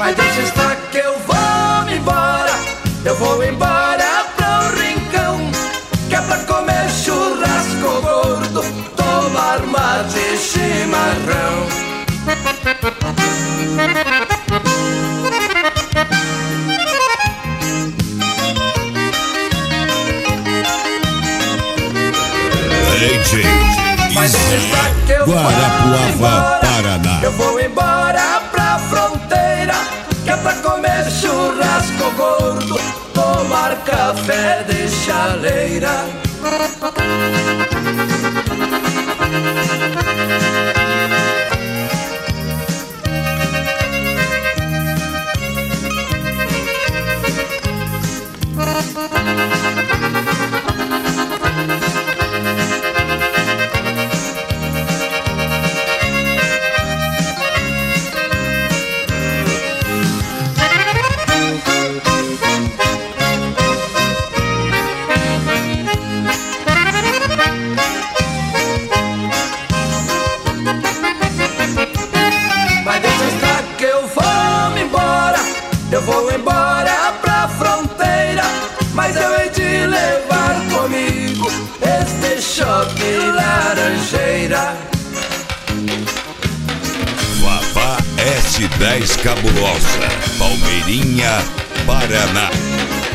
Mas deixa estar que eu vou embora. Eu vou embora pro rincão, que é pra comer churrasco gordo, tomar mate e chimarrão. Mas está que eu Guarapuava, Paraná. Eu vou embora pra fronteira, que é pra comer churrasco gordo, tomar café de chaleira. Eu vou embora pra fronteira, mas eu hei de levar comigo este chope laranjeira. Vavá S10 Cabulosa, Palmeirinha, Paraná.